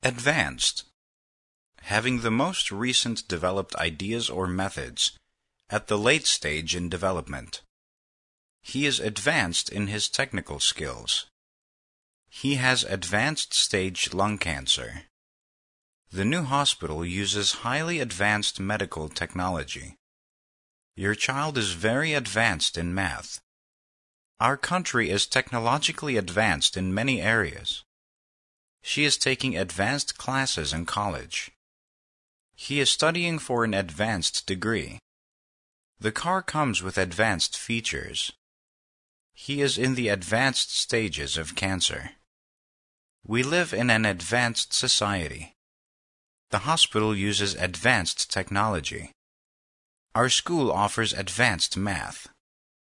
Advanced. Having the most recent developed ideas or methods at the late stage in development. He is advanced in his technical skills. He has advanced stage lung cancer. The new hospital uses highly advanced medical technology. Your child is very advanced in math. Our country is technologically advanced in many areas. She is taking advanced classes in college. He is studying for an advanced degree. The car comes with advanced features. He is in the advanced stages of cancer. We live in an advanced society. The hospital uses advanced technology. Our school offers advanced math.